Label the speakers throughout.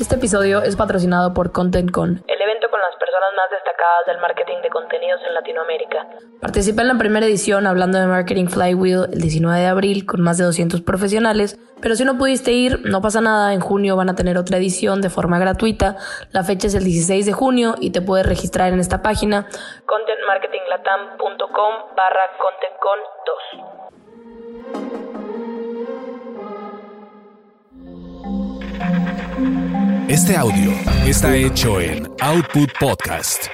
Speaker 1: Este episodio es patrocinado por ContentCon, el evento con las personas más destacadas del marketing de contenidos en Latinoamérica. Participa en la primera edición hablando de Marketing Flywheel el 19 de abril con más de 200 profesionales, pero si no pudiste ir, no pasa nada, en junio van a tener otra edición de forma gratuita. La fecha es el 16 de junio y te puedes registrar en esta página contentmarketinglatam.com/ContentCon2.
Speaker 2: Este audio está hecho en Output Podcast.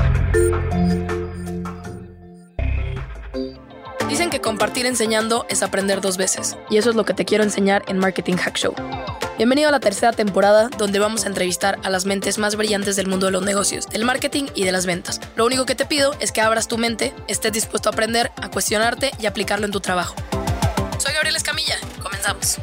Speaker 1: Dicen que compartir enseñando es aprender 2 veces, y eso es lo que te quiero enseñar en Marketing Hack Show. Bienvenido a la tercera temporada, donde vamos a entrevistar a las mentes más brillantes del mundo de los negocios, del marketing y de las ventas. Lo único que te pido es que abras tu mente, estés dispuesto a aprender, a cuestionarte y aplicarlo en tu trabajo. Soy Gabriela Escamilla, comenzamos.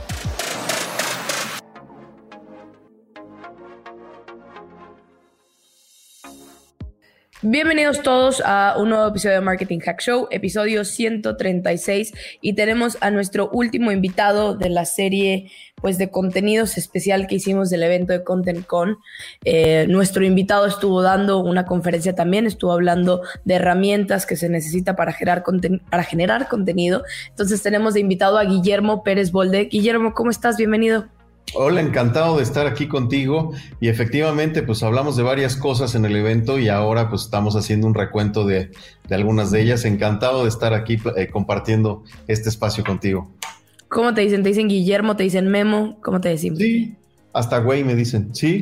Speaker 1: Bienvenidos todos a un nuevo episodio de Marketing Hack Show, episodio 136, y tenemos a nuestro último invitado de la serie de contenidos especial que hicimos del evento de ContentCon. Nuestro invitado estuvo dando una conferencia también, estuvo hablando de herramientas que se necesita para generar contenido. Entonces tenemos de invitado a Guillermo Pérez Bolde. Guillermo, ¿cómo estás? Bienvenido.
Speaker 3: Hola, encantado de estar aquí contigo, y efectivamente pues hablamos de varias cosas en el evento y ahora pues estamos haciendo un recuento de algunas de ellas. Encantado de estar aquí compartiendo este espacio contigo.
Speaker 1: ¿Cómo te dicen? ¿Te dicen Guillermo? ¿Te dicen Memo? ¿Cómo te decimos?
Speaker 3: Sí, hasta güey me dicen. Sí.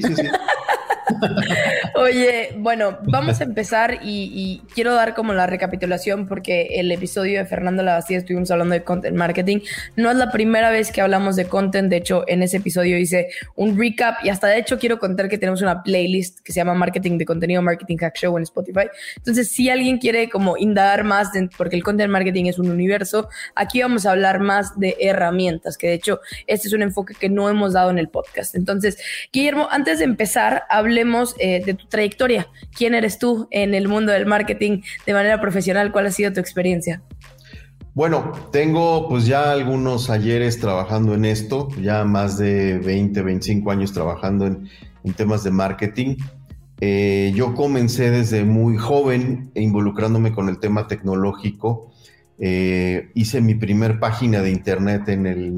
Speaker 1: Oye, bueno, vamos a empezar y quiero dar como la recapitulación porque el episodio de Fernando Labastida estuvimos hablando de content marketing. No es la primera vez que hablamos de content. De hecho, en ese episodio hice un recap y hasta de hecho quiero contar que tenemos una playlist que se llama Marketing de Contenido, Marketing Hack Show en Spotify. Entonces, si alguien quiere como indagar más, porque el content marketing es un universo, aquí vamos a hablar más de herramientas, que de hecho este es un enfoque que no hemos dado en el podcast. Entonces, Guillermo, antes de empezar, hablemos de tu trayectoria. ¿Quién eres tú en el mundo del marketing de manera profesional? ¿Cuál ha sido tu experiencia?
Speaker 3: Bueno, tengo pues ya algunos ayeres trabajando en esto, ya más de 20, 25 años trabajando en temas de marketing. Yo comencé desde muy joven involucrándome con el tema tecnológico. Hice mi primer página de internet en el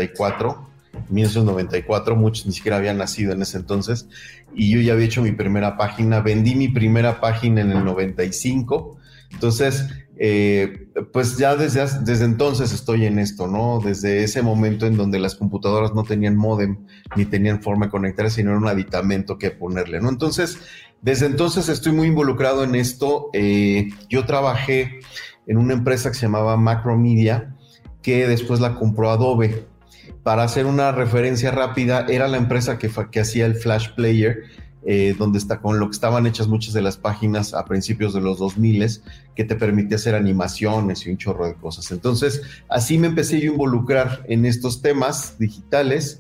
Speaker 3: 1994, muchos ni siquiera habían nacido en ese entonces, y yo ya había hecho mi primera página, vendí mi primera página en el 95, entonces pues ya desde entonces estoy en esto, ¿no? Desde ese momento en donde las computadoras no tenían módem ni tenían forma de conectarse, sino era un aditamento que ponerle, ¿no? Entonces, desde entonces estoy muy involucrado en esto. Yo trabajé en una empresa que se llamaba Macromedia, que después la compró Adobe. Para hacer una referencia rápida, era la empresa que hacía el Flash Player, con lo que estaban hechas muchas de las páginas a principios de los 2000, que te permitía hacer animaciones y un chorro de cosas. Entonces, así me empecé yo a involucrar en estos temas digitales.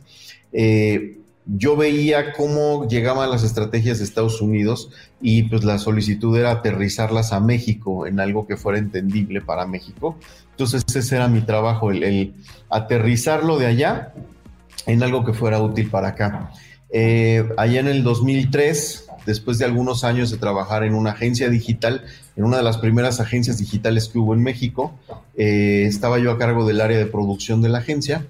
Speaker 3: Yo veía cómo llegaban las estrategias de Estados Unidos y pues la solicitud era aterrizarlas a México en algo que fuera entendible para México. Entonces ese era mi trabajo, el aterrizarlo de allá en algo que fuera útil para acá. Allá en el 2003, después de algunos años de trabajar en una agencia digital, en una de las primeras agencias digitales que hubo en México, estaba yo a cargo del área de producción de la agencia.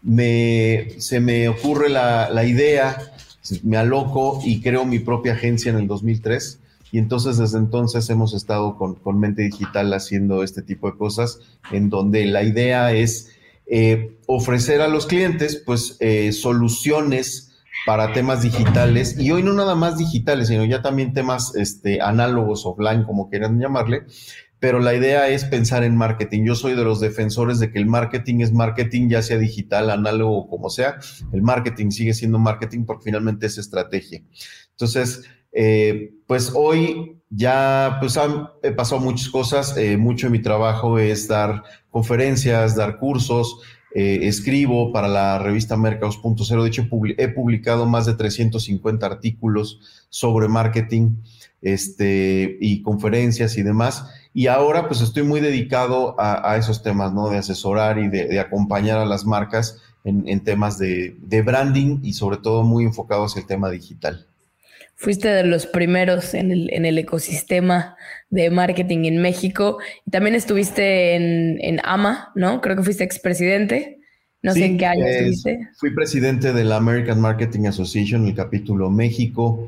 Speaker 3: Se me ocurre la idea, me aloco y creo mi propia agencia en el 2003, y entonces desde entonces hemos estado con Mente Digital haciendo este tipo de cosas, en donde la idea es ofrecer a los clientes pues soluciones para temas digitales, y hoy no nada más digitales, sino ya también temas análogos, offline, como quieran llamarle. Pero la idea es pensar en marketing. Yo soy de los defensores de que el marketing es marketing, ya sea digital, análogo, como sea. El marketing sigue siendo marketing porque finalmente es estrategia. Entonces, pues hoy ya pues han pasado muchas cosas. Mucho de mi trabajo es dar conferencias, dar cursos. Escribo para la revista Mercados.0. De hecho, he publicado más de 350 artículos sobre marketing, y conferencias y demás. Y ahora pues estoy muy dedicado a esos temas, ¿no? De asesorar y de acompañar a las marcas en temas de branding y sobre todo muy enfocados hacia el tema digital.
Speaker 1: Fuiste de los primeros en el ecosistema de marketing en México. Y también estuviste en AMA, ¿no? Creo que fuiste expresidente. No sé en qué año estuviste.
Speaker 3: Fui presidente de la American Marketing Association, el capítulo México.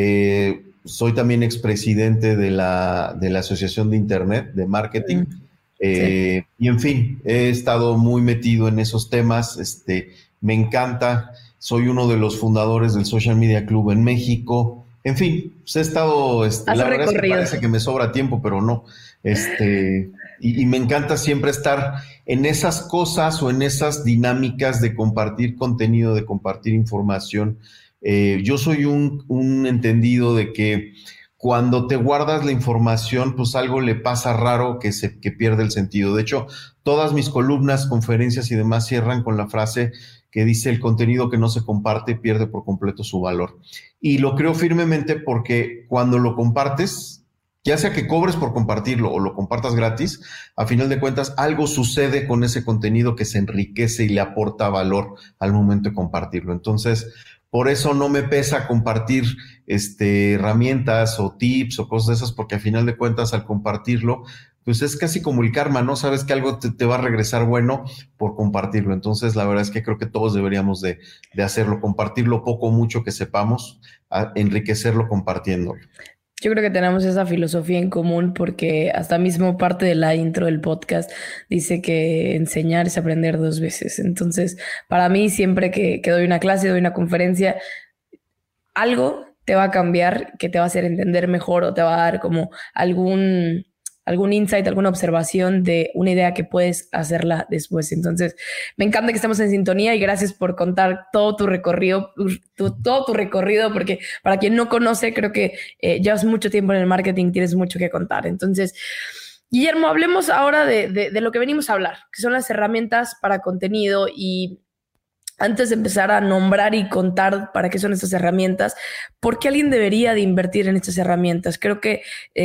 Speaker 3: Soy también expresidente de la Asociación de Internet de Marketing. Sí. Y en fin, he estado muy metido en esos temas. Me encanta. Soy uno de los fundadores del Social Media Club en México. En fin, pues he estado, la verdad es que parece que me sobra tiempo, pero no. Y me encanta siempre estar en esas cosas o en esas dinámicas de compartir contenido, de compartir información. Yo soy un entendido de que cuando te guardas la información, pues algo le pasa raro que pierde el sentido. De hecho, todas mis columnas, conferencias y demás cierran con la frase que dice: el contenido que no se comparte pierde por completo su valor. Y lo creo firmemente porque cuando lo compartes, ya sea que cobres por compartirlo o lo compartas gratis, a final de cuentas algo sucede con ese contenido que se enriquece y le aporta valor al momento de compartirlo. Entonces, por eso no me pesa compartir herramientas o tips o cosas de esas, porque a final de cuentas al compartirlo, pues es casi como el karma, ¿no? Sabes que algo te va a regresar bueno por compartirlo. Entonces, la verdad es que creo que todos deberíamos de hacerlo, compartirlo poco o mucho que sepamos, enriquecerlo compartiéndolo.
Speaker 1: Yo creo que tenemos esa filosofía en común porque hasta mismo parte de la intro del podcast dice que enseñar es aprender 2 veces. Entonces, para mí, siempre que doy una clase, doy una conferencia, algo te va a cambiar, que te va a hacer entender mejor o te va a dar como algún insight, alguna observación de una idea que puedes hacerla después. Entonces, me encanta que estemos en sintonía y gracias por contar todo tu recorrido, porque para quien no conoce, creo que llevas mucho tiempo en el marketing, tienes mucho que contar. Entonces, Guillermo, hablemos ahora de lo que venimos a hablar, que son las herramientas para contenido. Y antes de empezar a nombrar y contar para qué son estas herramientas, ¿por qué alguien debería de invertir en estas herramientas? Creo que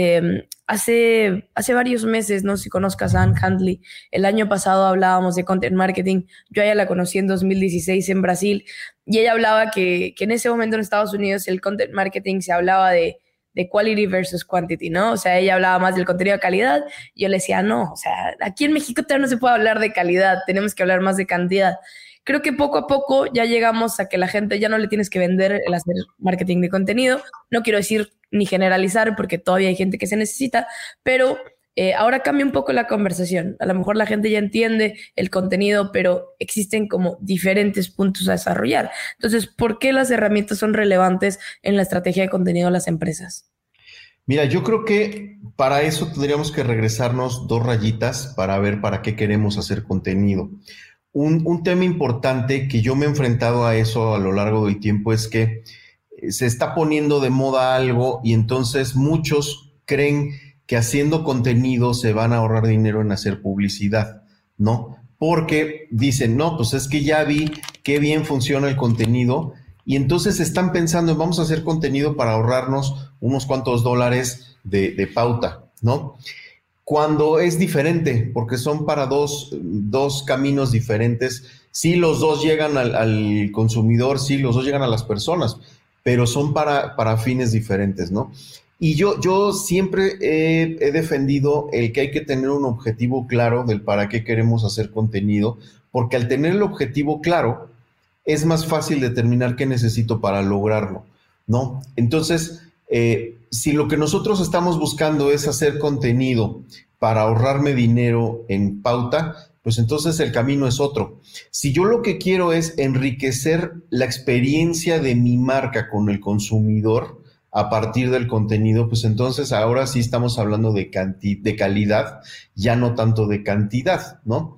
Speaker 1: hace varios meses, no sé si conozcas a Ann Handley, el año pasado hablábamos de content marketing. Yo a ella la conocí en 2016 en Brasil y ella hablaba que en ese momento en Estados Unidos el content marketing se hablaba de quality versus quantity, ¿no? O sea, ella hablaba más del contenido de calidad y yo le decía, no, o sea, aquí en México todavía no se puede hablar de calidad, tenemos que hablar más de cantidad. Creo que poco a poco ya llegamos a que la gente ya no le tienes que vender el hacer marketing de contenido. No quiero decir ni generalizar porque todavía hay gente que se necesita, pero ahora cambia un poco la conversación. A lo mejor la gente ya entiende el contenido, pero existen como diferentes puntos a desarrollar. Entonces, ¿por qué las herramientas son relevantes en la estrategia de contenido de las empresas?
Speaker 3: Mira, yo creo que para eso tendríamos que regresarnos 2 rayitas para ver para qué queremos hacer contenido. Un tema importante que yo me he enfrentado a eso a lo largo del tiempo es que se está poniendo de moda algo y entonces muchos creen que haciendo contenido se van a ahorrar dinero en hacer publicidad, ¿no? Porque dicen, no, pues es que ya vi qué bien funciona el contenido y entonces están pensando en vamos a hacer contenido para ahorrarnos unos cuantos dólares de pauta, ¿no? Cuando es diferente, porque son para dos caminos diferentes. Sí, los dos llegan al consumidor, sí, los dos llegan a las personas, pero son para fines diferentes, ¿no? Y yo siempre he defendido el que hay que tener un objetivo claro del para qué queremos hacer contenido, porque al tener el objetivo claro, es más fácil determinar qué necesito para lograrlo, ¿no? Entonces, si lo que nosotros estamos buscando es hacer contenido para ahorrarme dinero en pauta, pues entonces el camino es otro. Si yo lo que quiero es enriquecer la experiencia de mi marca con el consumidor a partir del contenido, pues entonces ahora sí estamos hablando de calidad, ya no tanto de cantidad, ¿no?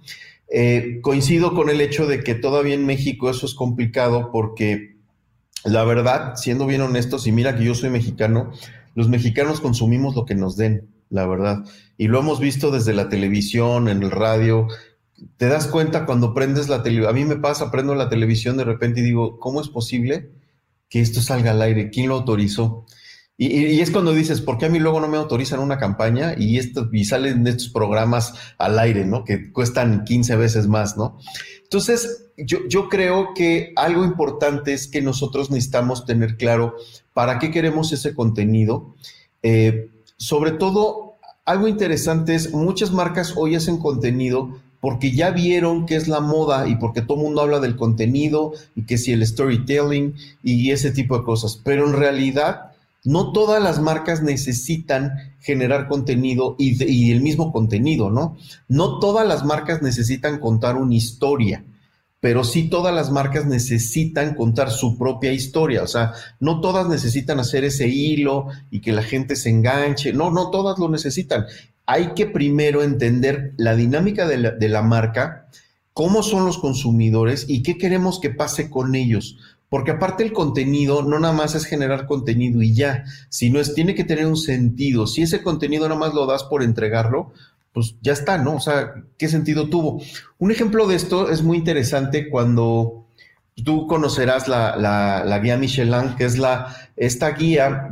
Speaker 3: Coincido con el hecho de que todavía en México eso es complicado porque la verdad, siendo bien honestos, y mira que yo soy mexicano, los mexicanos consumimos lo que nos den, la verdad. Y lo hemos visto desde la televisión, en el radio. Te das cuenta cuando prendes la televisión. A mí me pasa, prendo la televisión de repente y digo, ¿cómo es posible que esto salga al aire? ¿Quién lo autorizó? Y es cuando dices, ¿por qué a mí luego no me autorizan una campaña? Y salen estos programas al aire, ¿no? Que cuestan 15 veces más, ¿no? Entonces, yo creo que algo importante es que nosotros necesitamos tener claro para qué queremos ese contenido. Sobre todo, algo interesante es, muchas marcas hoy hacen contenido porque ya vieron que es la moda y porque todo el mundo habla del contenido y que si el storytelling y ese tipo de cosas. Pero en realidad, no todas las marcas necesitan generar contenido y el mismo contenido, ¿no? No todas las marcas necesitan contar una historia, pero sí todas las marcas necesitan contar su propia historia. O sea, no todas necesitan hacer ese hilo y que la gente se enganche. No todas lo necesitan. Hay que primero entender la dinámica de la marca, cómo son los consumidores y qué queremos que pase con ellos. Porque aparte el contenido no nada más es generar contenido y ya, sino tiene que tener un sentido. Si ese contenido nada más lo das por entregarlo, pues ya está, ¿no? O sea, ¿qué sentido tuvo? Un ejemplo de esto es muy interesante cuando tú conocerás la guía Michelin, que es esta guía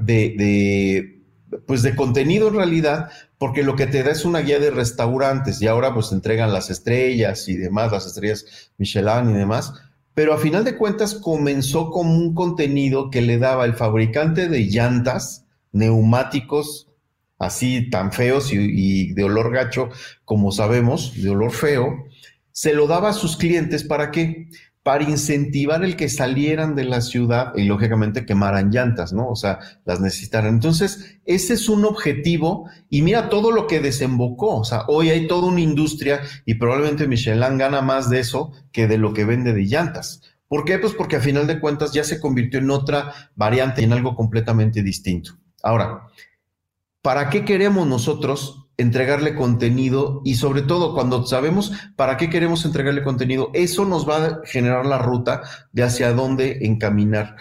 Speaker 3: pues de contenido en realidad, porque lo que te da es una guía de restaurantes y ahora pues te entregan las estrellas y demás, las estrellas Michelin y demás. Pero a final de cuentas comenzó como un contenido que le daba el fabricante de llantas, neumáticos, así tan feos y de olor gacho, como sabemos, de olor feo, se lo daba a sus clientes, ¿para qué? Para incentivar el que salieran de la ciudad y lógicamente quemaran llantas, ¿no? O sea, las necesitaran. Entonces, ese es un objetivo y mira todo lo que desembocó. O sea, hoy hay toda una industria y probablemente Michelin gana más de eso que de lo que vende de llantas. ¿Por qué? Pues porque a final de cuentas ya se convirtió en otra variante, en algo completamente distinto. Ahora, ¿para qué queremos nosotros entregarle contenido? Y sobre todo, cuando sabemos para qué queremos entregarle contenido, eso nos va a generar la ruta de hacia dónde encaminar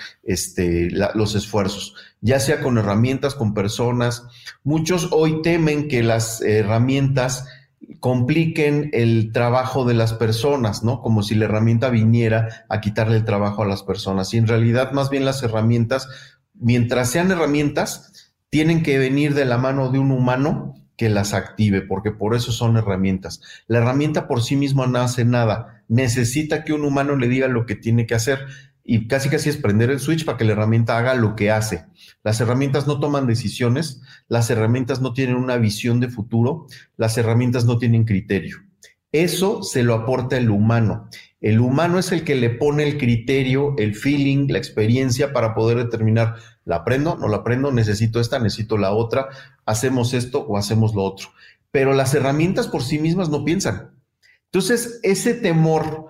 Speaker 3: los esfuerzos, ya sea con herramientas, con personas. Muchos hoy temen que las herramientas compliquen el trabajo de las personas, ¿no? Como si la herramienta viniera a quitarle el trabajo a las personas. Y en realidad, más bien las herramientas, mientras sean herramientas, tienen que venir de la mano de un humano que las active, porque por eso son herramientas. La herramienta por sí misma no hace nada, necesita que un humano le diga lo que tiene que hacer y casi es prender el switch para que la herramienta haga lo que hace. Las herramientas no toman decisiones, las herramientas no tienen una visión de futuro, las herramientas no tienen criterio. Eso se lo aporta el humano. El humano es el que le pone el criterio, el feeling, la experiencia para poder determinar, ¿la aprendo? ¿No la aprendo? ¿Necesito esta? ¿Necesito la otra? ¿Hacemos esto o hacemos lo otro? Pero las herramientas por sí mismas no piensan. Entonces, ese temor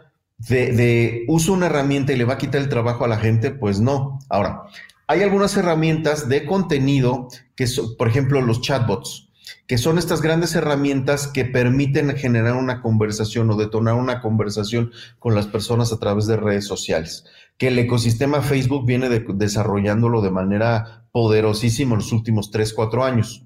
Speaker 3: de uso una herramienta y le va a quitar el trabajo a la gente, pues no. Ahora, hay algunas herramientas de contenido que son, por ejemplo, los chatbots, que son estas grandes herramientas que permiten generar una conversación o detonar una conversación con las personas a través de redes sociales, que el ecosistema Facebook viene desarrollándolo de manera poderosísima en los últimos 3, 4 años.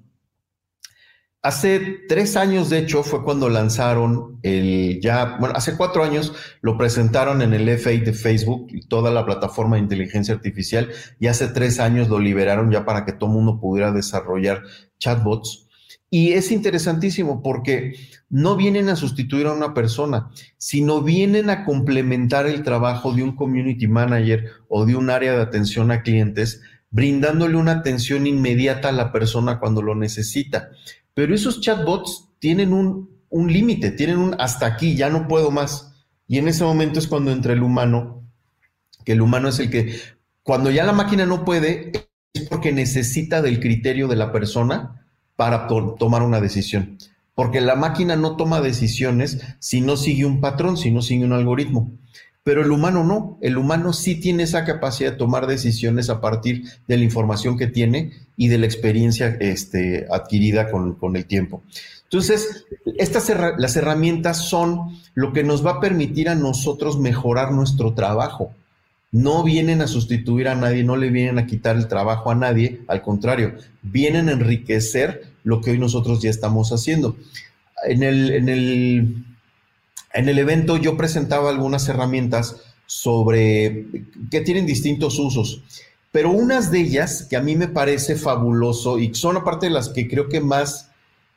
Speaker 3: Hace 3 años, de hecho, fue cuando lanzaron hace 4 años lo presentaron en el F8 de Facebook, toda la plataforma de inteligencia artificial, y hace 3 años lo liberaron ya para que todo el mundo pudiera desarrollar chatbots. Y es interesantísimo porque no vienen a sustituir a una persona, sino vienen a complementar el trabajo de un community manager o de un área de atención a clientes, brindándole una atención inmediata a la persona cuando lo necesita. Pero esos chatbots tienen un límite, tienen un hasta aquí, ya no puedo más. Y en ese momento es cuando entra el humano, que el humano es el que, cuando ya la máquina no puede, es porque necesita del criterio de la persona para tomar una decisión. Porque la máquina no toma decisiones si no sigue un patrón, si no sigue un algoritmo. Pero el humano no. El humano sí tiene esa capacidad de tomar decisiones a partir de la información que tiene y de la experiencia adquirida con el tiempo. Entonces, las herramientas son lo que nos va a permitir a nosotros mejorar nuestro trabajo. No vienen a sustituir a nadie, no le vienen a quitar el trabajo a nadie, al contrario, vienen a enriquecer lo que hoy nosotros ya estamos haciendo. En el evento yo presentaba algunas herramientas que tienen distintos usos. Pero unas de ellas que a mí me parece fabuloso y son aparte de las que creo que más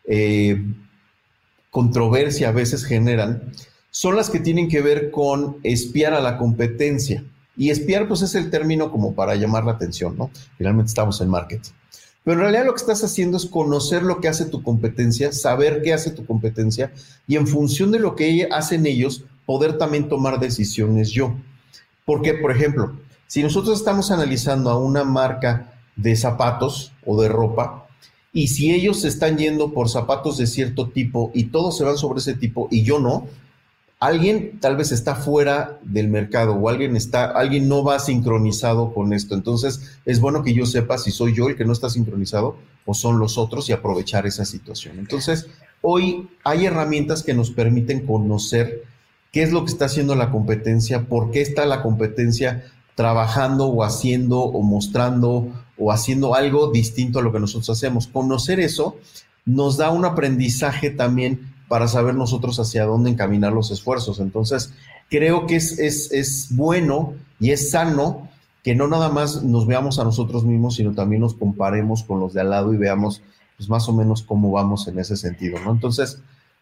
Speaker 3: controversia a veces generan, son las que tienen que ver con espiar a la competencia. Y espiar, pues es el término como para llamar la atención, ¿no? Finalmente estamos en marketing. Pero en realidad lo que estás haciendo es conocer lo que hace tu competencia, saber qué hace tu competencia y en función de lo que hacen ellos, poder también tomar decisiones yo. Porque, por ejemplo, si nosotros estamos analizando a una marca de zapatos o de ropa, y si ellos se están yendo por zapatos de cierto tipo y todos se van sobre ese tipo y yo no, alguien tal vez está fuera del mercado o alguien no va sincronizado con esto. Entonces es bueno que yo sepa si soy yo el que no está sincronizado o son los otros y aprovechar esa situación. Entonces hoy hay herramientas que nos permiten conocer qué es lo que está haciendo la competencia, por qué está la competencia trabajando o haciendo o mostrando o haciendo algo distinto a lo que nosotros hacemos. Conocer eso nos da un aprendizaje también para saber nosotros hacia dónde encaminar los esfuerzos. Entonces, creo que es bueno y es sano que no nada más nos veamos a nosotros mismos, sino también nos comparemos con los de al lado y veamos pues, más o menos cómo vamos en ese sentido, ¿no? Entonces,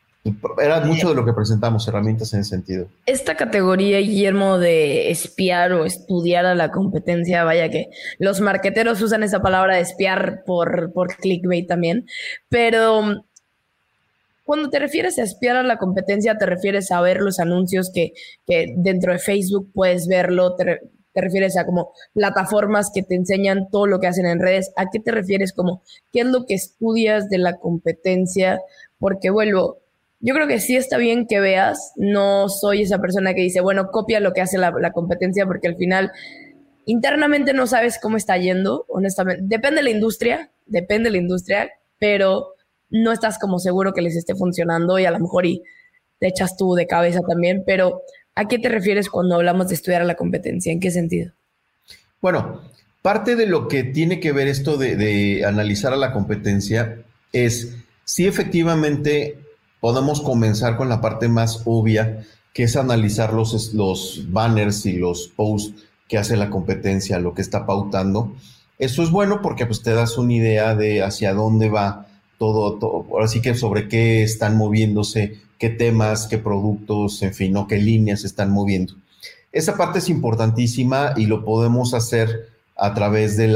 Speaker 3: era mucho de lo que presentamos, herramientas en ese sentido.
Speaker 1: Esta categoría, Guillermo, de espiar o estudiar a la competencia, vaya que los marqueteros usan esa palabra de espiar por clickbait también, pero cuando te refieres a espiar a la competencia, te refieres a ver los anuncios que dentro de Facebook puedes verlo, te refieres a como plataformas que te enseñan todo lo que hacen en redes. ¿A qué te refieres? Como, ¿qué es lo que estudias de la competencia? Porque vuelvo, yo creo que sí está bien que veas, no soy esa persona que dice, bueno, copia lo que hace la competencia, porque al final internamente no sabes cómo está yendo, honestamente. Depende de la industria, pero no estás como seguro que les esté funcionando y a lo mejor y te echas tú de cabeza también, pero ¿a qué te refieres cuando hablamos de estudiar a la competencia? ¿En qué sentido?
Speaker 3: Bueno, parte de lo que tiene que ver esto de analizar a la competencia es si efectivamente podemos comenzar con la parte más obvia, que es analizar los banners y los posts que hace la competencia, lo que está pautando. Eso es bueno porque pues, te das una idea de hacia dónde va todo, ahora sí que sobre qué están moviéndose, qué temas, qué productos, en fin, ¿no? Qué líneas se están moviendo. Esa parte es importantísima y lo podemos hacer a través de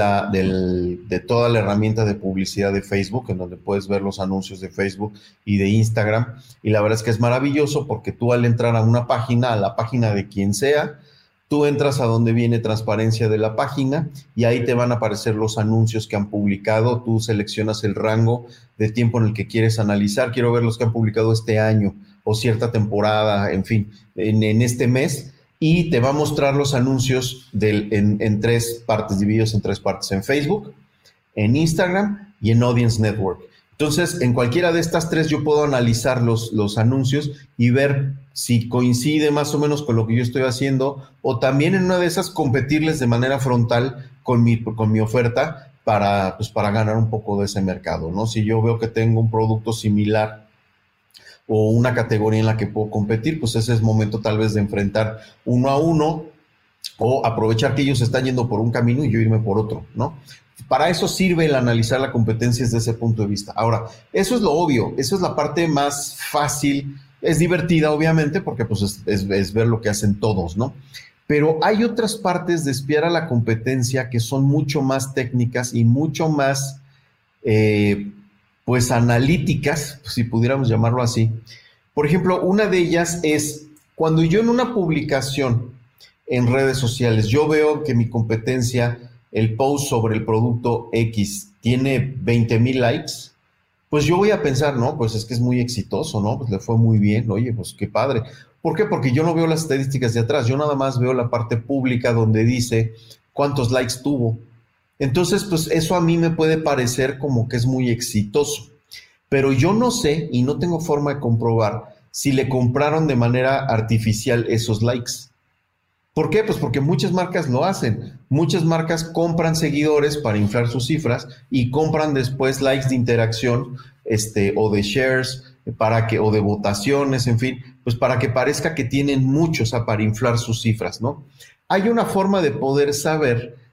Speaker 3: toda la herramienta de publicidad de Facebook, en donde puedes ver los anuncios de Facebook y de Instagram. Y la verdad es que es maravilloso porque tú al entrar a una página, a la página de quien sea, tú entras a donde viene transparencia de la página y ahí te van a aparecer los anuncios que han publicado. Tú seleccionas el rango de tiempo en el que quieres analizar. Quiero ver los que han publicado este año o cierta temporada, en fin, en este mes. Y te va a mostrar los anuncios en tres partes, divididos en tres partes, en Facebook, en Instagram y en Audience Network. Entonces, en cualquiera de estas tres yo puedo analizar los anuncios y ver si coincide más o menos con lo que yo estoy haciendo o también en una de esas competirles de manera frontal con mi oferta para ganar un poco de ese mercado, ¿no? Si yo veo que tengo un producto similar o una categoría en la que puedo competir, pues ese es momento tal vez de enfrentar uno a uno o aprovechar que ellos están yendo por un camino y yo irme por otro, ¿no? Para eso sirve el analizar la competencia desde ese punto de vista. Ahora, eso es lo obvio, eso es la parte más fácil, es divertida obviamente porque pues es ver lo que hacen todos, ¿no? Pero hay otras partes de espiar a la competencia que son mucho más técnicas y mucho más pues analíticas, si pudiéramos llamarlo así. Por ejemplo, una de ellas es cuando yo en una publicación en redes sociales, yo veo que mi competencia, el post sobre el producto X tiene 20,000 likes, pues yo voy a pensar, no, pues es que es muy exitoso, ¿no? Pues le fue muy bien, oye, pues qué padre. ¿Por qué? Porque yo no veo las estadísticas de atrás, yo nada más veo la parte pública donde dice cuántos likes tuvo. Entonces, pues eso a mí me puede parecer como que es muy exitoso, pero yo no sé y no tengo forma de comprobar si le compraron de manera artificial esos likes. ¿Por qué? Pues porque muchas marcas lo hacen. Muchas marcas compran seguidores para inflar sus cifras y compran después likes de interacción o de shares o de votaciones, en fin, pues para que parezca que tienen muchos, o sea, para inflar sus cifras, ¿no? Hay una forma de poder saber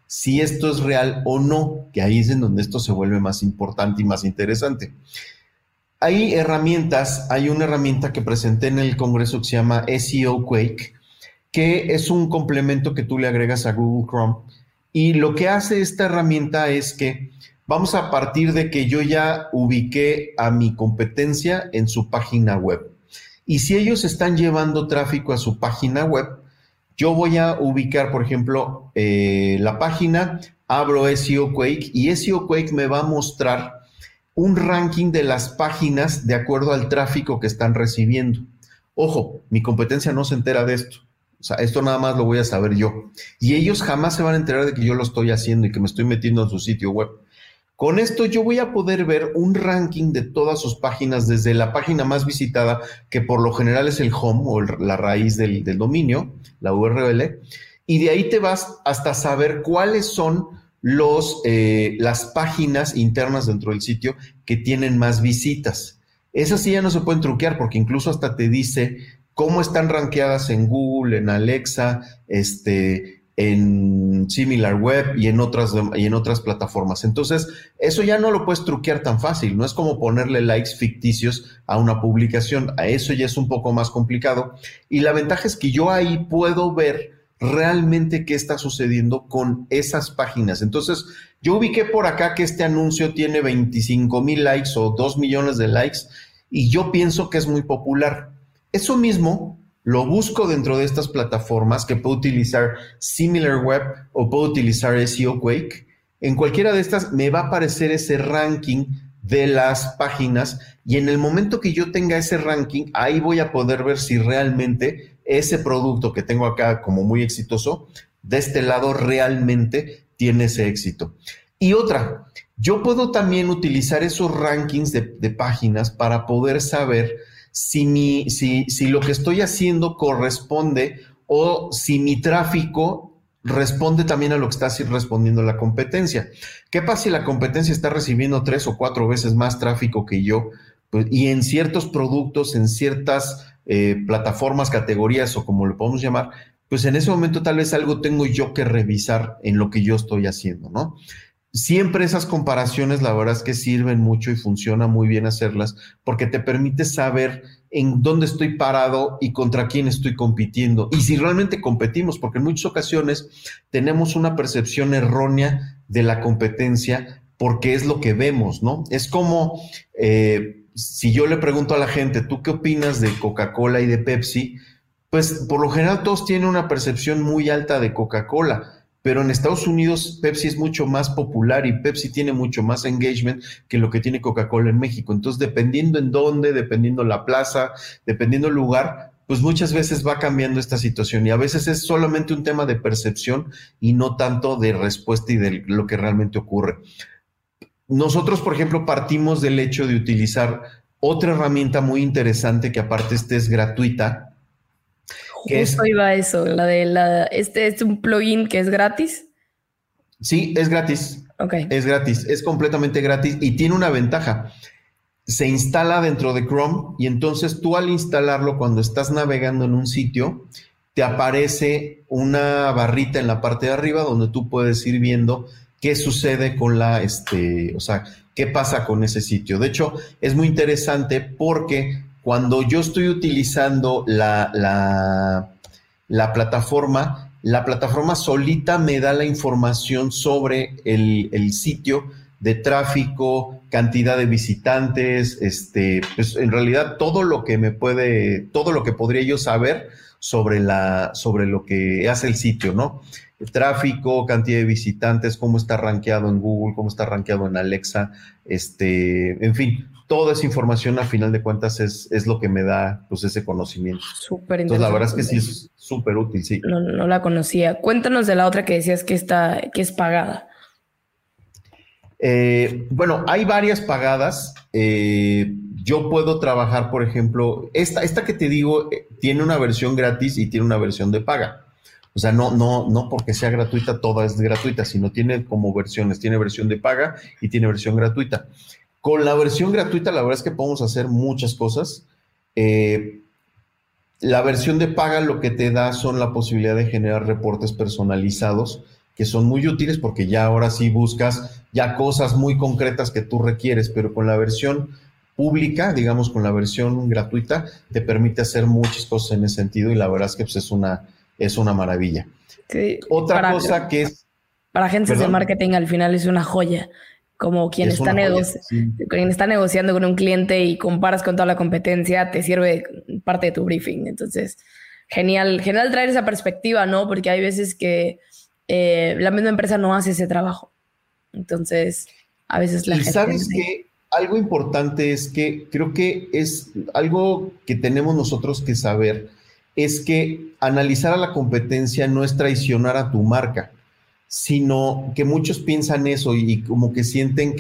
Speaker 3: si esto es real o no, que ahí es en donde esto se vuelve más importante y más interesante. Hay herramientas, hay una herramienta que presenté en el congreso que se llama SEO Quake, que es un complemento que tú le agregas a Google Chrome, y lo que hace esta herramienta es que vamos a partir de que yo ya ubiqué a mi competencia en su página web. Y si ellos están llevando tráfico a su página web, yo voy a ubicar, por ejemplo, la página, abro SEO Quake y SEO Quake me va a mostrar un ranking de las páginas de acuerdo al tráfico que están recibiendo. Ojo, mi competencia no se entera de esto. O sea, esto nada más lo voy a saber yo. Y ellos jamás se van a enterar de que yo lo estoy haciendo y que me estoy metiendo en su sitio web. Con esto yo voy a poder ver un ranking de todas sus páginas, desde la página más visitada, que por lo general es el home o la raíz del dominio, la URL, y de ahí te vas hasta saber cuáles son las páginas internas dentro del sitio que tienen más visitas. Esas sí ya no se pueden truquear, porque incluso hasta te dice cómo están rankeadas en Google, en Alexa, en SimilarWeb y en otras plataformas. Entonces, eso ya no lo puedes truquear tan fácil. No es como ponerle likes ficticios a una publicación. A eso ya es un poco más complicado. Y la ventaja es que yo ahí puedo ver realmente qué está sucediendo con esas páginas. Entonces, yo ubiqué por acá que este anuncio tiene 25,000 likes o 2 millones de likes y yo pienso que es muy popular. Eso mismo lo busco dentro de estas plataformas, que puedo utilizar SimilarWeb o puedo utilizar SEO Quake. En cualquiera de estas me va a aparecer ese ranking de las páginas y en el momento que yo tenga ese ranking, ahí voy a poder ver si realmente ese producto que tengo acá como muy exitoso, de este lado realmente tiene ese éxito. Y otra, yo puedo también utilizar esos rankings de páginas para poder saber si lo que estoy haciendo corresponde o si mi tráfico responde también a lo que está respondiendo la competencia. ¿Qué pasa si la competencia está recibiendo 3 o 4 veces más tráfico que yo? Pues, y en ciertos productos, en ciertas plataformas, categorías o como le podemos llamar, pues en ese momento tal vez algo tengo yo que revisar en lo que yo estoy haciendo, ¿no? Siempre esas comparaciones, la verdad es que sirven mucho y funciona muy bien hacerlas porque te permite saber en dónde estoy parado y contra quién estoy compitiendo. Y si realmente competimos, porque en muchas ocasiones tenemos una percepción errónea de la competencia porque es lo que vemos, ¿no? Es como si yo le pregunto a la gente, ¿tú qué opinas de Coca-Cola y de Pepsi? Pues por lo general todos tienen una percepción muy alta de Coca-Cola. Pero en Estados Unidos Pepsi es mucho más popular y Pepsi tiene mucho más engagement que lo que tiene Coca-Cola en México. Entonces, dependiendo en dónde, dependiendo la plaza, dependiendo el lugar, pues muchas veces va cambiando esta situación y a veces es solamente un tema de percepción y no tanto de respuesta y de lo que realmente ocurre. Nosotros, por ejemplo, partimos del hecho de utilizar otra herramienta muy interesante que aparte es gratuita.
Speaker 1: Justo iba a eso, este es un plugin que es gratis.
Speaker 3: Sí, es gratis.
Speaker 1: Ok.
Speaker 3: Es gratis, es completamente gratis y tiene una ventaja. Se instala dentro de Chrome y entonces tú al instalarlo, cuando estás navegando en un sitio, te aparece una barrita en la parte de arriba donde tú puedes ir viendo qué sucede con qué pasa con ese sitio. De hecho, es muy interesante porque cuando yo estoy utilizando la plataforma solita me da la información sobre el sitio de tráfico, cantidad de visitantes, pues en realidad todo lo que podría yo saber sobre lo que hace el sitio, ¿no? El tráfico, cantidad de visitantes, cómo está rankeado en Google, cómo está rankeado en Alexa, en fin, toda esa información a final de cuentas es lo que me da pues ese conocimiento.
Speaker 1: Súper interesante.
Speaker 3: Entonces la verdad es que sí es súper útil, sí.
Speaker 1: No la conocía. Cuéntanos de la otra que decías que es pagada.
Speaker 3: Bueno, hay varias pagadas. Yo puedo trabajar, por ejemplo, esta que te digo tiene una versión gratis y tiene una versión de paga. O sea, no porque sea gratuita, toda es gratuita, sino tiene como versiones, tiene versión de paga y tiene versión gratuita. Con la versión gratuita, la verdad es que podemos hacer muchas cosas. La versión de paga lo que te da son la posibilidad de generar reportes personalizados que son muy útiles porque ya ahora sí buscas ya cosas muy concretas que tú requieres, pero con la versión pública, digamos con la versión gratuita, te permite hacer muchas cosas en ese sentido y la verdad es que pues, es una maravilla.
Speaker 1: Sí,
Speaker 3: Otra cosa que es...
Speaker 1: para agencias de
Speaker 3: Perdón,
Speaker 1: marketing al final es una joya. Como
Speaker 3: es una joya. Sí.
Speaker 1: quien está negociando con un cliente y comparas con toda la competencia, te sirve parte de tu briefing. Entonces, genial, genial traer esa perspectiva, ¿no? Porque hay veces que la misma empresa no hace ese trabajo. Entonces, a veces la
Speaker 3: Y
Speaker 1: gente...
Speaker 3: sabes que algo importante es que creo que es algo que tenemos nosotros que saber, es que analizar a la competencia no es traicionar a tu marca, sino que muchos piensan eso y como que sienten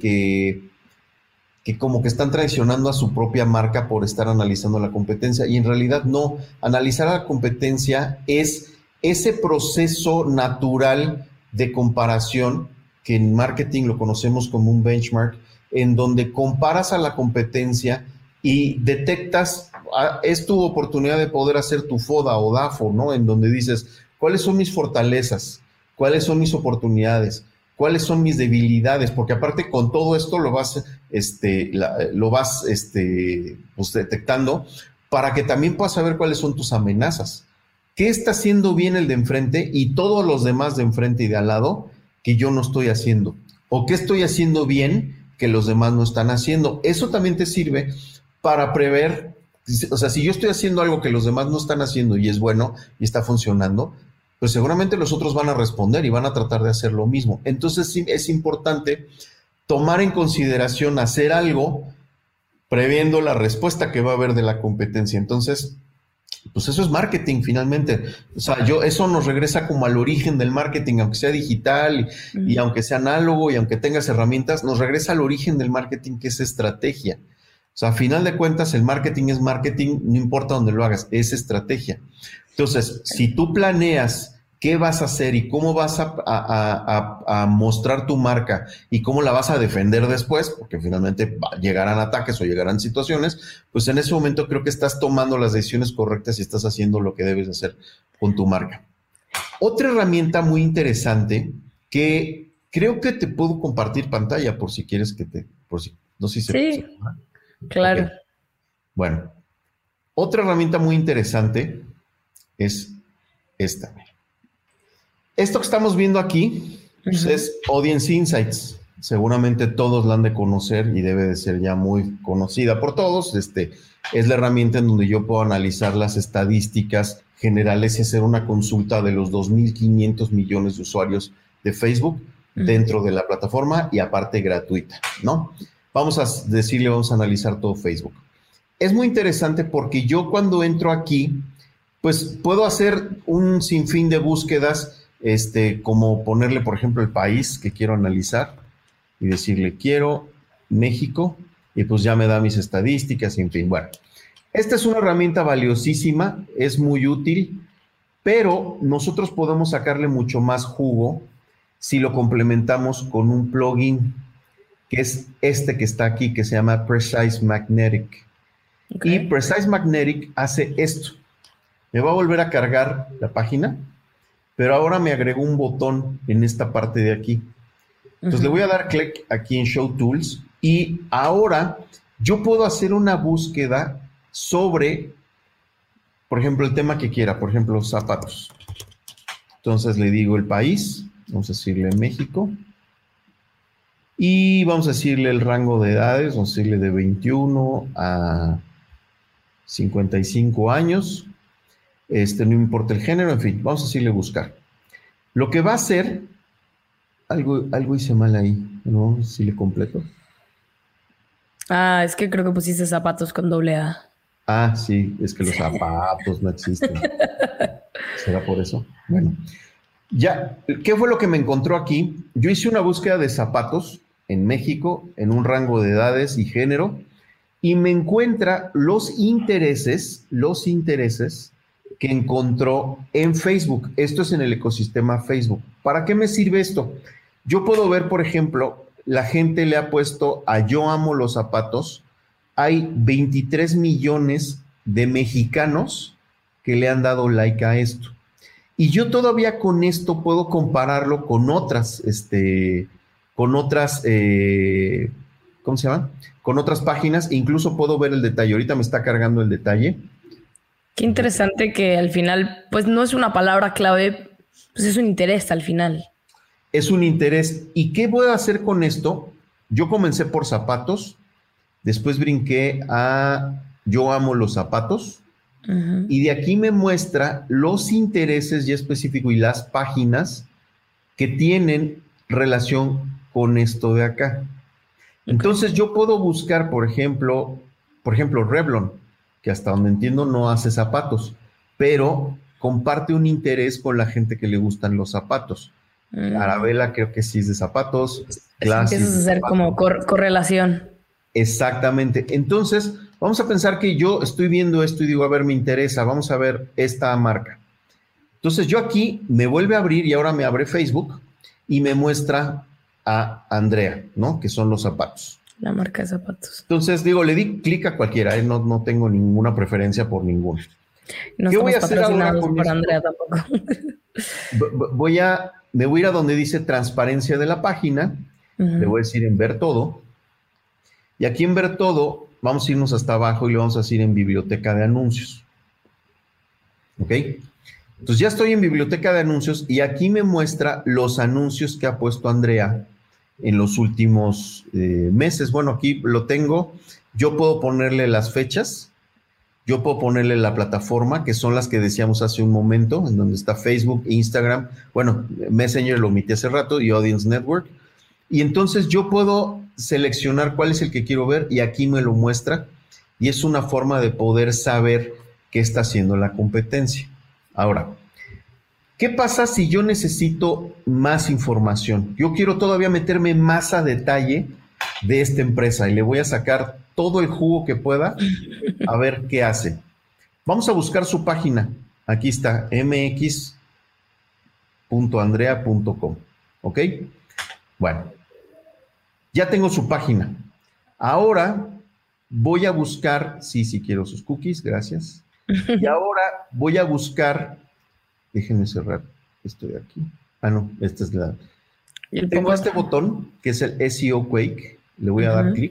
Speaker 3: que como que están traicionando a su propia marca por estar analizando la competencia. Y en realidad no, analizar a la competencia es ese proceso natural de comparación que en marketing lo conocemos como un benchmark, en donde comparas a la competencia y detectas, es tu oportunidad de poder hacer tu FODA o DAFO, ¿no? En donde dices, ¿cuáles son mis fortalezas? ¿Cuáles son mis oportunidades? ¿Cuáles son mis debilidades? Porque aparte con todo esto lo vas pues, detectando para que también puedas saber cuáles son tus amenazas. ¿Qué está haciendo bien el de enfrente y todos los demás de enfrente y de al lado que yo no estoy haciendo? ¿O qué estoy haciendo bien que los demás no están haciendo? Eso también te sirve para prever, o sea, si yo estoy haciendo algo que los demás no están haciendo y es bueno y está funcionando, pues seguramente los otros van a responder y van a tratar de hacer lo mismo. Entonces sí es importante tomar en consideración hacer algo previendo la respuesta que va a haber de la competencia. Entonces, pues eso es marketing finalmente. O sea, eso nos regresa como al origen del marketing, aunque sea digital y aunque sea análogo y aunque tengas herramientas, nos regresa al origen del marketing, que es estrategia. O sea, a final de cuentas, el marketing es marketing, no importa dónde lo hagas, es estrategia. Entonces, si tú planeas qué vas a hacer y cómo vas a mostrar tu marca y cómo la vas a defender después, porque finalmente llegarán ataques o llegarán situaciones, pues en ese momento creo que estás tomando las decisiones correctas y estás haciendo lo que debes hacer con tu marca. Otra herramienta muy interesante que creo que te puedo compartir pantalla por si quieres no sé si
Speaker 1: Sí, claro.
Speaker 3: Okay. Bueno, otra herramienta muy interesante es esta. Esto que estamos viendo aquí pues es Audience Insights. Seguramente todos la han de conocer y debe de ser ya muy conocida por todos. Es la herramienta en donde yo puedo analizar las estadísticas generales y hacer una consulta de los 2.500 millones de usuarios de Facebook dentro de la plataforma y aparte gratuita, ¿no? Vamos a analizar todo Facebook. Es muy interesante porque yo cuando entro aquí, pues puedo hacer un sinfín de búsquedas, como ponerle, por ejemplo, el país que quiero analizar y decirle, quiero México, y pues ya me da mis estadísticas, y en fin, bueno. Esta es una herramienta valiosísima, es muy útil, pero nosotros podemos sacarle mucho más jugo si lo complementamos con un plugin, que es este que está aquí, que se llama Precise Magnetic. Okay. Y Precise Magnetic hace esto. Me va a volver a cargar la página, pero ahora me agregó un botón en esta parte de aquí. Entonces le voy a dar clic aquí en Show Tools y ahora yo puedo hacer una búsqueda sobre, por ejemplo, el tema que quiera, por ejemplo, zapatos. Entonces le digo el país, vamos a decirle México. Y vamos a decirle el rango de edades, vamos a decirle de 21 a 55 años. No importa el género, en fin, vamos a decirle buscar. Lo que va a hacer, algo hice mal ahí, ¿no? Si le completo.
Speaker 1: Ah, es que creo que pusiste zapatos con doble A.
Speaker 3: Ah, sí, es que los zapatos no existen. ¿Será por eso? Bueno, ya, ¿qué fue lo que me encontró aquí? Yo hice una búsqueda de zapatos en México, en un rango de edades y género, y me encuentra los intereses que encontró en Facebook. Esto es en el ecosistema Facebook. ¿Para qué me sirve esto? Yo puedo ver, por ejemplo, la gente le ha puesto a Yo Amo los Zapatos. Hay 23 millones de mexicanos que le han dado like a esto. Y yo todavía con esto puedo compararlo con ¿cómo se llaman? Con otras páginas, e incluso puedo ver el detalle. Ahorita me está cargando el detalle.
Speaker 1: Qué interesante que al final, pues no es una palabra clave, pues es un interés al final.
Speaker 3: Es un interés. ¿Y qué voy a hacer con esto? Yo comencé por zapatos, después brinqué a yo amo los zapatos, y de aquí me muestra los intereses ya específicos y las páginas que tienen relación con esto de acá. Entonces yo puedo buscar, por ejemplo, Revlon, que hasta donde entiendo no hace zapatos, pero comparte un interés con la gente que le gustan los zapatos. Arabella creo que sí es de zapatos.
Speaker 1: Empiezas a hacer como correlación.
Speaker 3: Exactamente. Entonces, vamos a pensar que yo estoy viendo esto y digo, a ver, me interesa, vamos a ver esta marca. Entonces yo aquí me vuelve a abrir y ahora me abre Facebook y me muestra a Andrea, ¿no? Que son los zapatos.
Speaker 1: La marca de zapatos.
Speaker 3: Entonces digo, le di clic a cualquiera, no tengo ninguna preferencia por ninguno.
Speaker 1: No
Speaker 3: ¿Qué voy a
Speaker 1: estamos
Speaker 3: hacer ahora
Speaker 1: patrocinados
Speaker 3: con
Speaker 1: por
Speaker 3: esto?
Speaker 1: Andrea tampoco.
Speaker 3: Me voy a ir a donde dice transparencia de la página, le voy a decir en ver todo, y aquí en ver todo vamos a irnos hasta abajo y le vamos a decir en biblioteca de anuncios. ¿Ok? Entonces ya estoy en biblioteca de anuncios y aquí me muestra los anuncios que ha puesto Andrea en los últimos meses. Bueno, aquí lo tengo. Yo puedo ponerle las fechas, yo puedo ponerle la plataforma, que son las que decíamos hace un momento, en donde está Facebook, Instagram, bueno, Messenger lo omití hace rato, y Audience Network. Y entonces yo puedo seleccionar cuál es el que quiero ver y aquí me lo muestra. Y es una forma de poder saber qué está haciendo la competencia. Ahora, ¿qué pasa si yo necesito más información? Yo quiero todavía meterme más a detalle de esta empresa y le voy a sacar todo el jugo que pueda a ver qué hace. Vamos a buscar su página. Aquí está, mx.andrea.com. ¿Ok? Bueno, ya tengo su página. Ahora voy a buscar, sí quiero sus cookies, gracias. Y ahora voy a buscar, déjenme cerrar esto de aquí. Ah, no, esta es la... Tengo este botón, que es el SEO Quake, le voy a dar clic,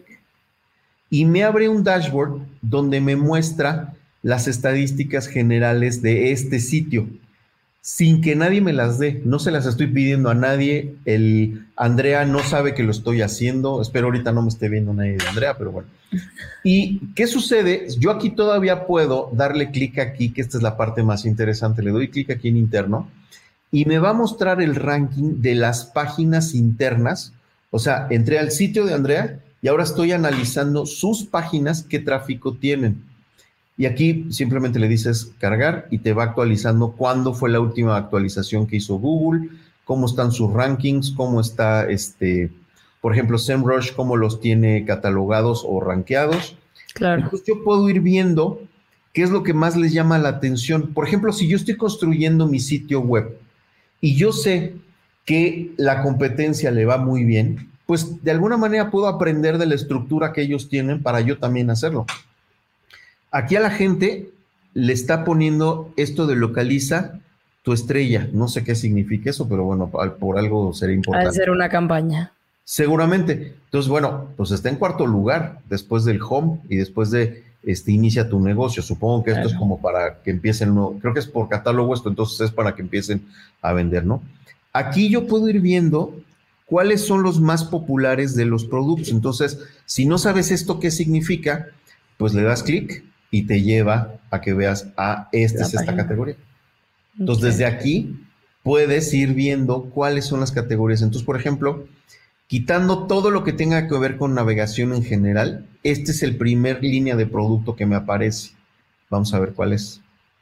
Speaker 3: y me abre un dashboard donde me muestra las estadísticas generales de este sitio, sin que nadie me las dé. No se las estoy pidiendo a nadie. Andrea no sabe que lo estoy haciendo. Espero ahorita no me esté viendo nadie de Andrea, pero bueno. ¿Y qué sucede? Yo aquí todavía puedo darle clic aquí, que esta es la parte más interesante. Le doy clic aquí en interno y me va a mostrar el ranking de las páginas internas. O sea, entré al sitio de Andrea y ahora estoy analizando sus páginas, qué tráfico tienen. Y aquí simplemente le dices cargar y te va actualizando cuándo fue la última actualización que hizo Google, cómo están sus rankings, cómo está, por ejemplo, SEMrush, cómo los tiene catalogados o rankeados.
Speaker 1: Claro.
Speaker 3: Entonces yo puedo ir viendo qué es lo que más les llama la atención. Por ejemplo, si yo estoy construyendo mi sitio web y yo sé que la competencia le va muy bien, pues de alguna manera puedo aprender de la estructura que ellos tienen para yo también hacerlo. Aquí a la gente le está poniendo esto de localiza tu estrella. No sé qué significa eso, pero bueno, por algo será importante.
Speaker 1: Ha de ser una campaña.
Speaker 3: Seguramente. Entonces, bueno, pues está en cuarto lugar después del home y después de inicia tu negocio. Supongo que esto es como para que empiecen, creo que es por catálogo esto, entonces es para que empiecen a vender, ¿no? Aquí yo puedo ir viendo cuáles son los más populares de los productos. Entonces, si no sabes esto qué significa, pues le das clic y te lleva a que veas, esta categoría. Entonces, desde aquí puedes ir viendo cuáles son las categorías. Entonces, por ejemplo, quitando todo lo que tenga que ver con navegación en general, este es el primer línea de producto que me aparece. Vamos a ver cuál es.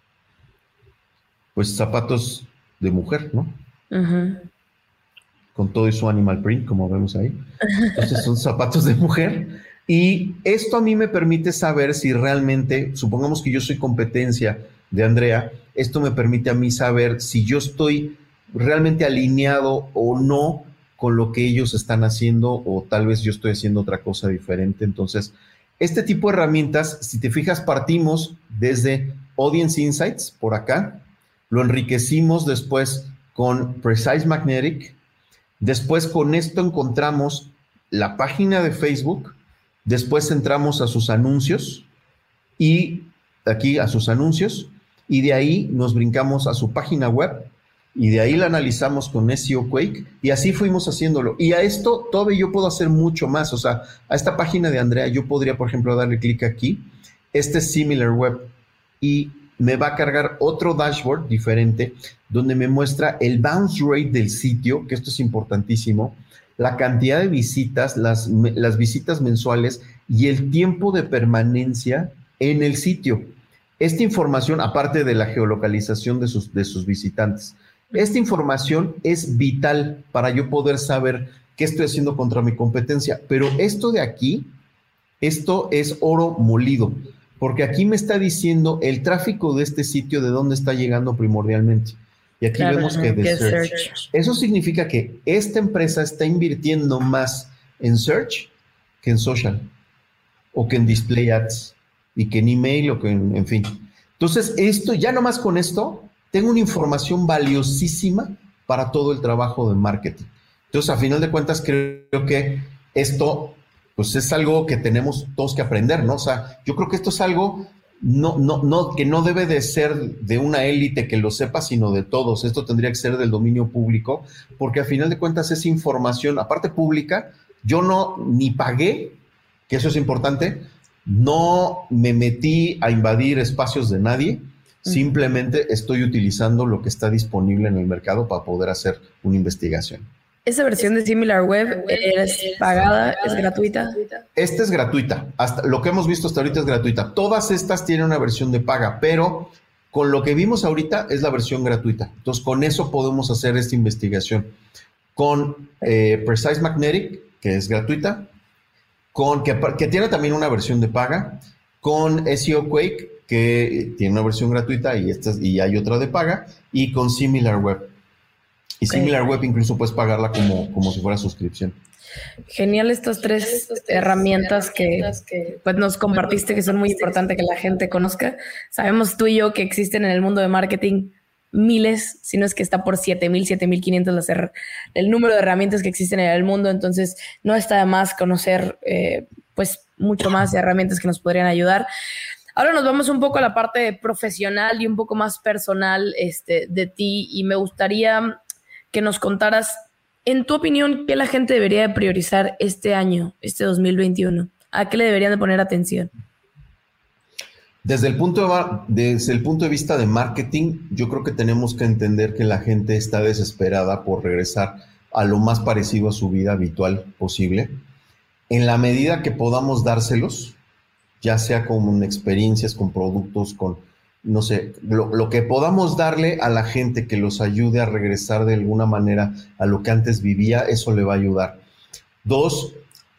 Speaker 3: Pues zapatos de mujer, ¿no? Con todo y su animal print, como vemos ahí. Entonces son zapatos de mujer. Y esto a mí me permite saber si realmente, supongamos que yo soy competencia de Andrea, esto me permite a mí saber si yo estoy realmente alineado o no con lo que ellos están haciendo, o tal vez yo estoy haciendo otra cosa diferente. Entonces, este tipo de herramientas, si te fijas, partimos desde Audience Insights, por acá, lo enriquecimos después con Precise Magnetic, después con esto encontramos la página de Facebook, después entramos a sus anuncios y aquí a sus anuncios y de ahí nos brincamos a su página web y de ahí la analizamos con SEO Quake y así fuimos haciéndolo. Y a esto todavía yo puedo hacer mucho más, o sea, a esta página de Andrea yo podría, por ejemplo, darle clic aquí, este es SimilarWeb y me va a cargar otro dashboard diferente donde me muestra el bounce rate del sitio, que esto es importantísimo, la cantidad de visitas, las visitas mensuales y el tiempo de permanencia en el sitio. Esta información, aparte de la geolocalización de sus visitantes, esta información es vital para yo poder saber qué estoy haciendo contra mi competencia. Pero esto de aquí, esto es oro molido, porque aquí me está diciendo el tráfico de este sitio, de dónde está llegando primordialmente. Y aquí vemos que de search. Eso significa que esta empresa está invirtiendo más en search que en social, o que en display ads, y que en email, o que en fin. Entonces, esto, ya nomás con esto, tengo una información valiosísima para todo el trabajo de marketing. Entonces, a final de cuentas, creo que esto, pues es algo que tenemos todos que aprender, ¿no? O sea, yo creo que esto es algo que no debe de ser de una élite que lo sepa, sino de todos. Esto tendría que ser del dominio público, porque a final de cuentas es información, aparte pública, yo ni pagué, que eso es importante, no me metí a invadir espacios de nadie, simplemente estoy utilizando lo que está disponible en el mercado para poder hacer una investigación.
Speaker 1: ¿Esa versión de SimilarWeb es pagada, es gratuita?
Speaker 3: Esta es gratuita. Hasta lo que hemos visto hasta ahorita es gratuita. Todas estas tienen una versión de paga, pero con lo que vimos ahorita es la versión gratuita. Entonces, con eso podemos hacer esta investigación. Con Precise Magnetic, que es gratuita, que tiene también una versión de paga, con SEO Quake, que tiene una versión gratuita y hay otra de paga, y con SimilarWeb. Y SimilarWeb incluso puedes pagarla como si fuera suscripción.
Speaker 1: Genial estas tres herramientas que pues nos compartiste, que son muy importantes que la gente conozca. Sabemos tú y yo que existen en el mundo de marketing miles, si no es que está por 7,000, 7,500 el número de herramientas que existen en el mundo. Entonces no está de más conocer pues mucho más de herramientas que nos podrían ayudar. Ahora nos vamos un poco a la parte profesional y un poco más personal de ti, y me gustaría que nos contaras, en tu opinión, qué la gente debería de priorizar este año, este 2021. ¿A qué le deberían de poner atención?
Speaker 3: Desde el punto de vista de marketing, yo creo que tenemos que entender que la gente está desesperada por regresar a lo más parecido a su vida habitual posible. En la medida que podamos dárselos, ya sea con experiencias, con productos, con, no sé, lo que podamos darle a la gente que los ayude a regresar de alguna manera a lo que antes vivía, eso le va a ayudar. Dos,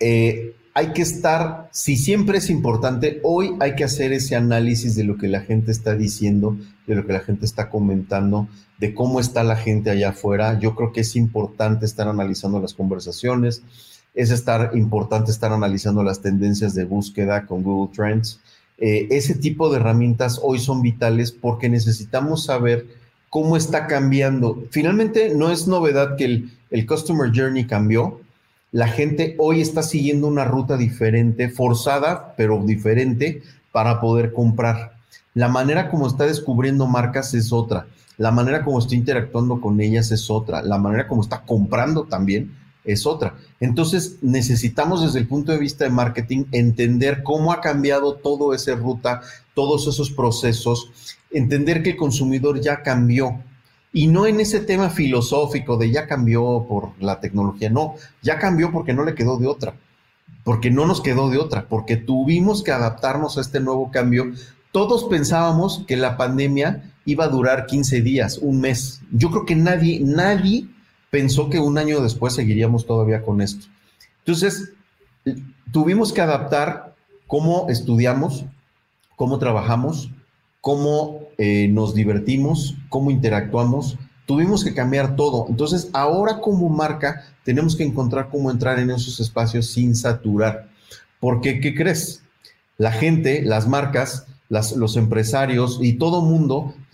Speaker 3: hay que estar, si siempre es importante, hoy hay que hacer ese análisis de lo que la gente está diciendo, de lo que la gente está comentando, de cómo está la gente allá afuera. Yo creo que es importante estar analizando las conversaciones, importante estar analizando las tendencias de búsqueda con Google Trends. Ese tipo de herramientas hoy son vitales porque necesitamos saber cómo está cambiando. Finalmente, no es novedad que el Customer Journey cambió. La gente hoy está siguiendo una ruta diferente, forzada, pero diferente, para poder comprar. La manera como está descubriendo marcas es otra. La manera como está interactuando con ellas es otra. La manera como está comprando también es otra. Entonces, necesitamos desde el punto de vista de marketing entender cómo ha cambiado toda esa ruta, todos esos procesos, entender que el consumidor ya cambió. Y no en ese tema filosófico de ya cambió por la tecnología, no, ya cambió porque no le quedó de otra, porque no nos quedó de otra, porque tuvimos que adaptarnos a este nuevo cambio. Todos pensábamos que la pandemia iba a durar 15 días, un mes. Yo creo que nadie pensó que un año después seguiríamos todavía con esto. Entonces, tuvimos que adaptar cómo estudiamos, cómo trabajamos, cómo nos divertimos, cómo interactuamos. Tuvimos que cambiar todo. Entonces, ahora como marca tenemos que encontrar cómo entrar en esos espacios sin saturar. Porque, ¿qué crees? La gente, las marcas, los empresarios y todo mundo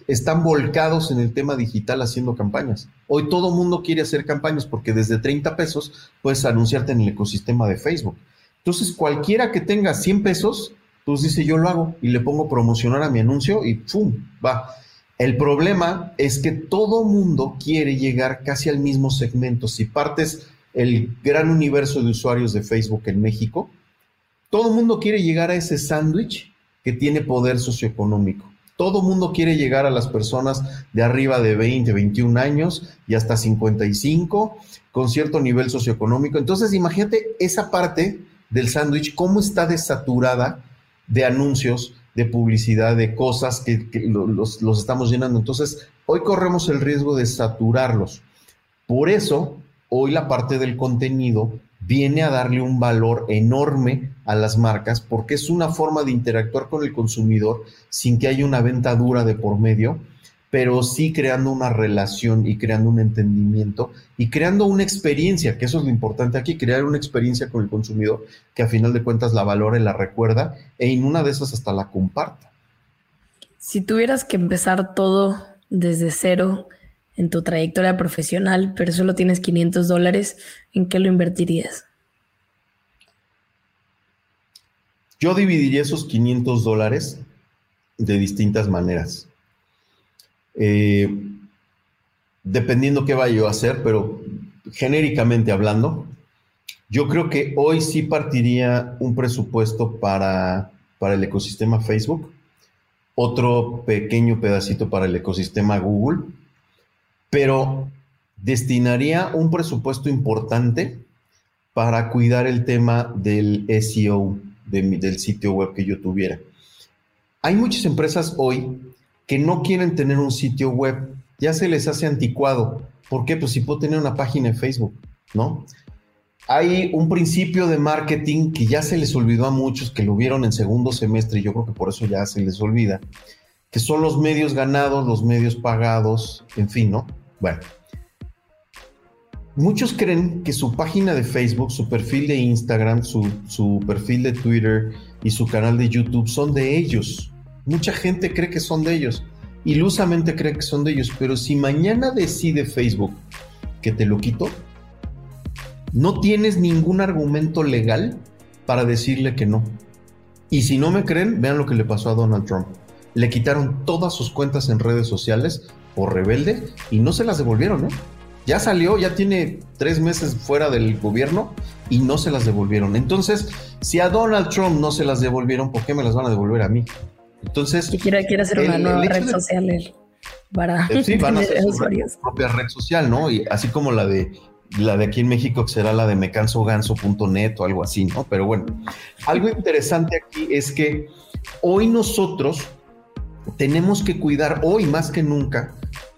Speaker 3: están volcados en el tema digital haciendo campañas. Hoy todo mundo quiere hacer campañas porque desde 30 pesos puedes anunciarte en el ecosistema de Facebook. Entonces, cualquiera que tenga 100 pesos, pues dice, yo lo hago y le pongo promocionar a mi anuncio y ¡pum! Va. El problema es que todo mundo quiere llegar casi al mismo segmento. Si partes el gran universo de usuarios de Facebook en México, todo mundo quiere llegar a ese sándwich que tiene poder socioeconómico. Todo mundo quiere llegar a las personas de arriba de 20, 21 años y hasta 55 con cierto nivel socioeconómico. Entonces, imagínate esa parte del sándwich, cómo está desaturada de anuncios, de publicidad, de cosas que los estamos llenando. Entonces, hoy corremos el riesgo de saturarlos. Por eso, hoy la parte del contenido viene a darle un valor enorme a las marcas porque es una forma de interactuar con el consumidor sin que haya una venta dura de por medio, pero sí creando una relación y creando un entendimiento y creando una experiencia, que eso es lo importante aquí, crear una experiencia con el consumidor que a final de cuentas la valore, la recuerda y en una de esas hasta la comparta.
Speaker 1: Si tuvieras que empezar todo desde cero en tu trayectoria profesional, pero solo tienes $500, ¿en qué lo invertirías?
Speaker 3: Yo dividiría esos $500 de distintas maneras. Dependiendo qué vaya yo a hacer, pero genéricamente hablando, yo creo que hoy sí partiría un presupuesto para el ecosistema Facebook, otro pequeño pedacito para el ecosistema Google, pero destinaría un presupuesto importante para cuidar el tema del SEO del sitio web que yo tuviera. Hay muchas empresas hoy que no quieren tener un sitio web, ya se les hace anticuado. ¿Por qué? Pues si puedo tener una página en Facebook, ¿no? Hay un principio de marketing que ya se les olvidó a muchos, que lo vieron en segundo semestre, y yo creo que por eso ya se les olvida, que son los medios ganados, los medios pagados, en fin, ¿no? Bueno, muchos creen que su página de Facebook, su perfil de Instagram, su perfil de Twitter y su canal de YouTube son de ellos. Mucha gente cree que son de ellos, ilusamente cree que son de ellos, pero si mañana decide Facebook que te lo quito, no tienes ningún argumento legal para decirle que no. Y si no me creen, vean lo que le pasó a Donald Trump. Le quitaron todas sus cuentas en redes sociales por rebelde y no se las devolvieron, ¿eh? Ya salió, ya tiene 3 meses fuera del gobierno y no se las devolvieron. Entonces, si a Donald Trump no se las devolvieron, ¿por qué me las van a devolver a mí? Entonces,
Speaker 1: quiere hacer una nueva red social él para
Speaker 3: sí, van a hacer su propia red social, ¿no? Y así como la de aquí en México, que será la de mecansoganso.net o algo así, ¿no? Pero bueno, algo interesante aquí es que hoy nosotros tenemos que cuidar, hoy más que nunca,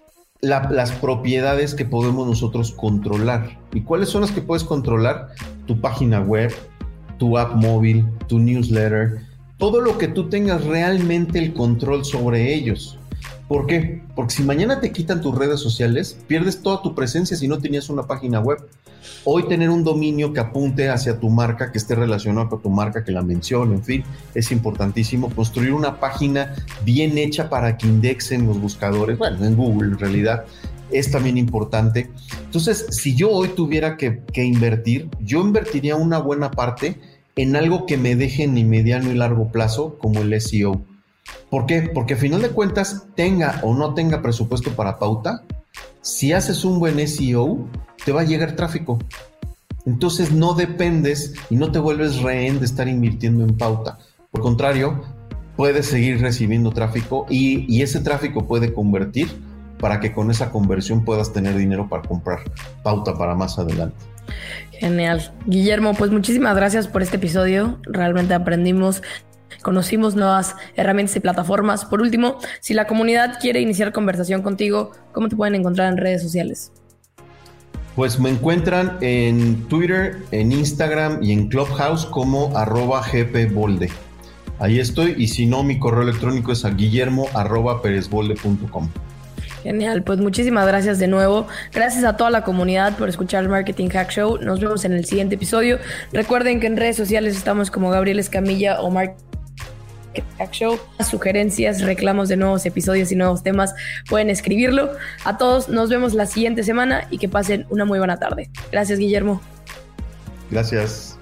Speaker 3: las propiedades que podemos nosotros controlar. ¿Y cuáles son las que puedes controlar? Tu página web, tu app móvil, tu newsletter, todo lo que tú tengas realmente el control sobre ellos. ¿Por qué? Porque si mañana te quitan tus redes sociales, pierdes toda tu presencia si no tenías una página web. Hoy tener un dominio que apunte hacia tu marca, que esté relacionado con tu marca, que la mencione, en fin, es importantísimo. Construir una página bien hecha para que indexen los buscadores, bueno, en Google en realidad, es también importante. Entonces, si yo hoy tuviera que invertir, yo invertiría una buena parte en algo que me deje en el mediano y largo plazo, como el SEO. ¿Por qué? Porque a final de cuentas, tenga o no tenga presupuesto para pauta, si haces un buen SEO, te va a llegar tráfico. Entonces no dependes y no te vuelves rehén de estar invirtiendo en pauta. Por el contrario, puedes seguir recibiendo tráfico y ese tráfico puede convertir para que con esa conversión puedas tener dinero para comprar pauta para más adelante.
Speaker 1: Genial. Guillermo, pues muchísimas gracias por este episodio. Realmente aprendimos, conocimos nuevas herramientas y plataformas. Por último, si la comunidad quiere iniciar conversación contigo, ¿cómo te pueden encontrar en redes sociales?
Speaker 3: Pues me encuentran en Twitter, en Instagram y en Clubhouse como @gpbolde. Ahí estoy, y si no, mi correo electrónico es a guillermo@perezbolde.com.
Speaker 1: Genial, pues muchísimas gracias de nuevo. Gracias a toda la comunidad por escuchar el Marketing Hack Show. Nos vemos en el siguiente episodio. Recuerden que en redes sociales estamos como Gabriel Escamilla o Marketing Tech Show. Sugerencias, reclamos de nuevos episodios y nuevos temas, pueden escribirlo. A todos nos vemos la siguiente semana y que pasen una muy buena tarde. Gracias, Guillermo.
Speaker 3: Gracias.